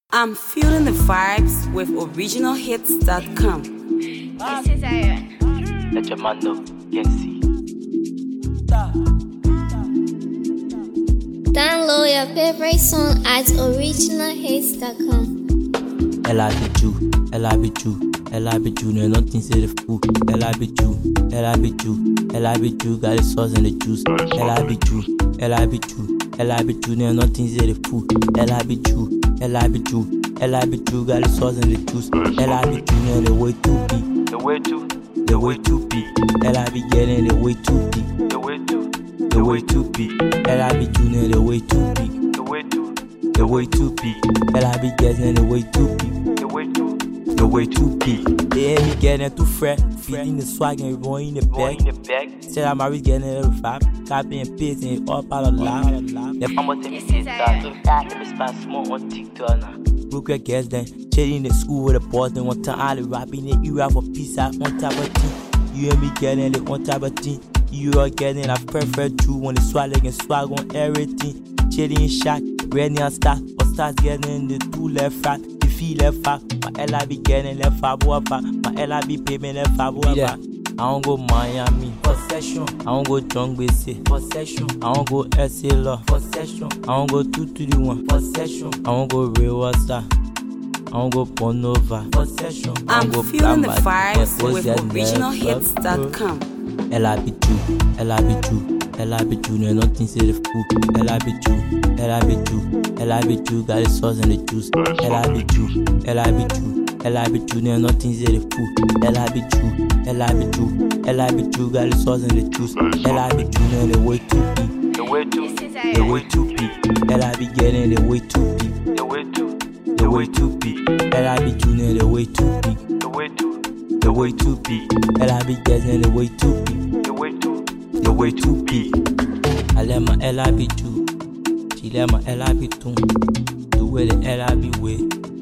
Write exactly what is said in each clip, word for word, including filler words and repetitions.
I'm feeling the vibes with original hits dot com. This is Aaron. Let your man know, can see. Download your favorite song at original hits dot com. Elle habite you, elle habite you, elle habite you, no nothing say the fool. Elle habite you, elle habite you, elle habite you, got the sauce and the juice. Elle habite you, elle habite you, elle habite you, no nothing say the fool. Elle habite you, elle habite you, elle habite you, got the sauce and the juice. Elle habite you, no the way to be, The way to, the way to be. Elle habite getting the way to be, the way to, the way to be. Elle habite you, no the way to be, the way to, the way to be. Elle habite getting the way to be. the way to, The way to be. They ain't me getting too fresh. Feeding the swag and rolling the go bag. in the bag. Said I'm always getting a vibe. Copy and paste and all part of life. The I'm gonna take me that. Let me spend small on TikTok now. book your guests then. Chilling in the school with the boys. Then one time all the rapping the era for peace out on top of thing. You and me getting it on top of thing. You are getting a perfect true when the swag and swag on everything. Chilling in shot, ready and start. Or start getting the two left right. Feel left back, my L I be getting left back, my L I be payment left back. I don't go Miami, possession. I don't go John B C, possession. I don't go S A Law, possession. I don't go two to the one, possession. I don't go Real Wasa, I don't go Bonova, possession. I'm feeling the vibes with original hits dot com. Elle habite you, elle habite you, elle habite you, no nothing say the fool. Elle habite you, elle habite you, elle habite you, got the sauce and the juice. Elle habite you, elle habite you, elle habite you, no nothing say the fool. Elle habite you, elle habite you, elle habite you, got the sauce and the juice. Elle habite you, no the way to be, The way to, This is the Aaron. way to be. Elle habite getting the way to be, the way to, the way to be. Elle habite you, no the way to be, the way to, the way to be. Elle habite getting the way to be. the way to, The way to be. Elle aime elle habite tout. She aime elle habite tout. The way the elle habite way.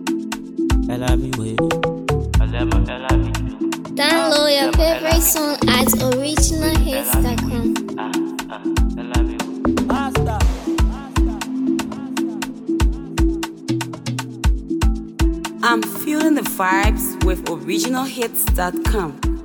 Elle habite way. I let my L I be. Download your favorite song at original hits dot com. Ah, ah, L I be. I'm feeling the vibes with original hits dot com.